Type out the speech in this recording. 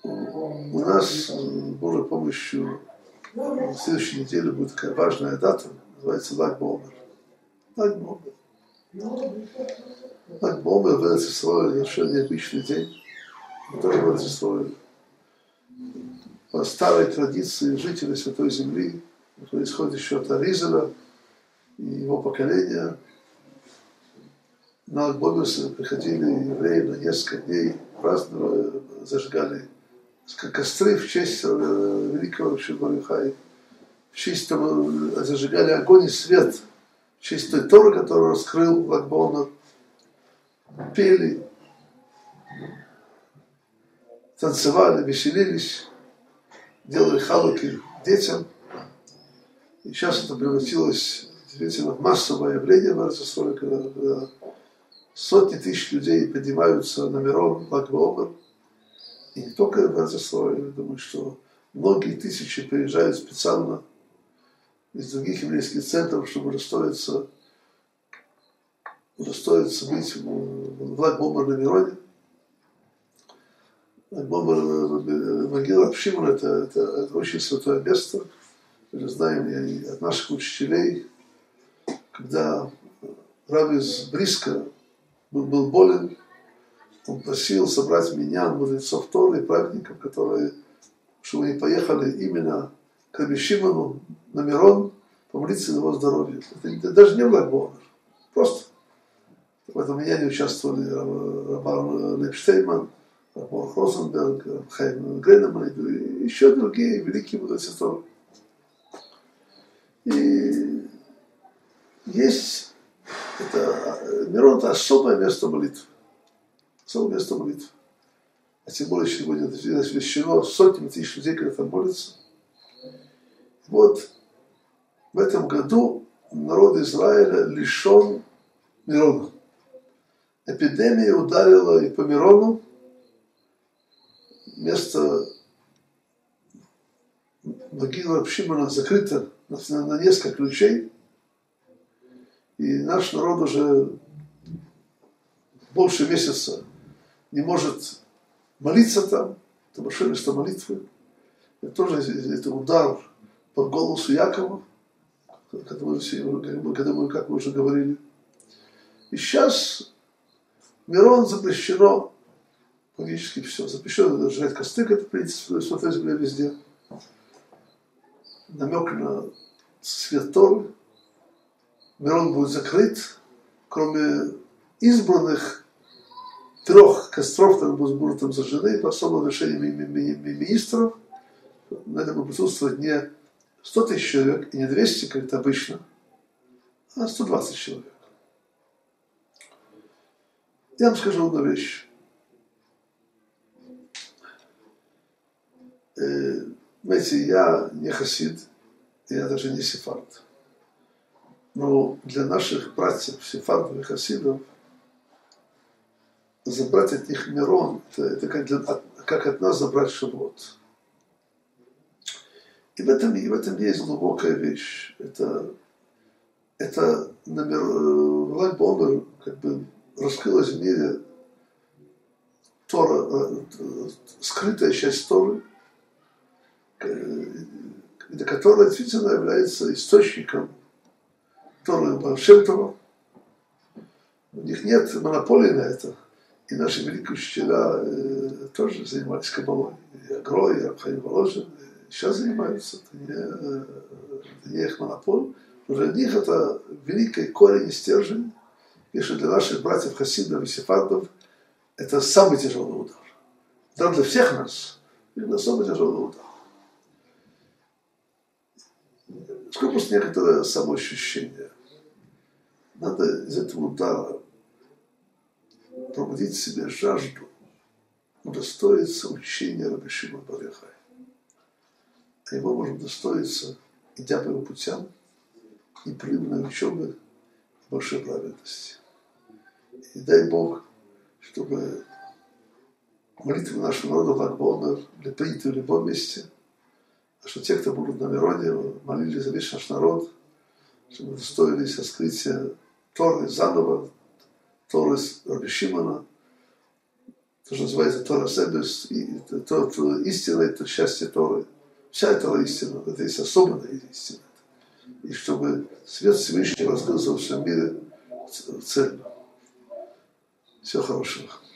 У нас с Божьей помощью на следующей неделе будет такая важная дата, называется Lag BaOmer. Lag BaOmer. Lag BaOmer в Эрец-Исраэле совершенно необычный день. Тоже в Эрец-Исраэле. По старой традиции жителей Святой Земли, который исходит еще от Аризеля и его поколения, на Lag BaOmer приходили евреи на несколько дней, праздновали, зажигали костры в честь великого Шибарихай, в честь того, зажигали огонь и свет, в честь той Торы, которую раскрыл Lag BaOmer, пели, танцевали, веселились, делали халуки детям. И сейчас это превратилось действительно в массовое явление в Эрец-Исраэле, когда сотни тысяч людей поднимаются на Мирон, Lag BaOmer. И не только в Эрец-Исраэле, я думаю, что многие тысячи приезжают специально из других еврейских центров, чтобы удостоиться быть в Lag BaOmer на Мироне. Lag BaOmer, могила Шимона, это очень святое место. Мы знаем и от наших учителей, когда раб из Бриска был болен, он просил собрать миньян, мудрецов Торы и праведников, чтобы они поехали именно к Раби Шимону на Мирон помолиться за его здоровье. Это даже не в Lag BaOmer. Просто. В этом миньяне участвовали Рабан Лейбштейнман, Рабан Розенберг, Хайм Грейнеман и еще другие великие мудрецы Торы. И есть Мирон – это особое место молитвы. Особое место молитвы. А тем более сегодня освящено сотнями тысяч людей, которые там молятся. Вот в этом году народ Израиля лишен Мирона. Эпидемия ударила и по Мирону. Место могилы Раби Шимона закрыто на несколько ключей. И наш народ уже больше месяца не может молиться там. Это большое место молитвы. Это тоже это удар по голосу Якова, когда мы, как мы уже говорили. И сейчас Мирон запрещено, логически все. Запрещено сжигать костры, как это принято в Святой Земле везде. Намек на свет Торы. Мирон будет закрыт, кроме избранных 3 костров, которые будут там зажжены по особому решению министров. На этом будет присутствовать не 100 тысяч человек и не 200, как это обычно, а 120 человек. Я вам скажу одну вещь. Знаете, я не хасид, я даже не сефард. Но для наших братьев, сефардов и хасидов, забрать от них Мирон, это как от нас забрать Шавуот. И в этом есть глубокая вещь. Это в Lag BaOmer как бы раскрылась в мире Тора, скрытая часть Торы, которая действительно является источником Торы Баал Шем Това. У них нет монополии на это. И наши великие учителя тоже занимались кабалой. И Агро, и Рабхаим Воложин сейчас занимаются. Это не их монополия. Но для них это великий корень и стержень. И что для наших братьев хасидов и сефардов это самый тяжелый удар. Удар для всех нас. Это самый тяжелый удар. Сколько просто некоторое самоощущение. Надо из этого удара пробудить в себе жажду, удостоиться учения Раби Шимона бар Йохай. А его можно удостоиться, идя по его путям, непрерывной учебы и большой праведности. И дай Бог, чтобы молитвы нашего народа в Lag BaOmer были приняты в любом месте, а что те, кто будут на Мироне, молились за весь наш народ, чтобы удостоились раскрытия Торы заново, Торы Раби Шимона, то, что называется Тора Себес, истина – это счастье Торы. Вся Тора истина, это есть особенная истина. И чтобы свет Всевышнего раскрылся во всем мире цельно. Всего хорошего.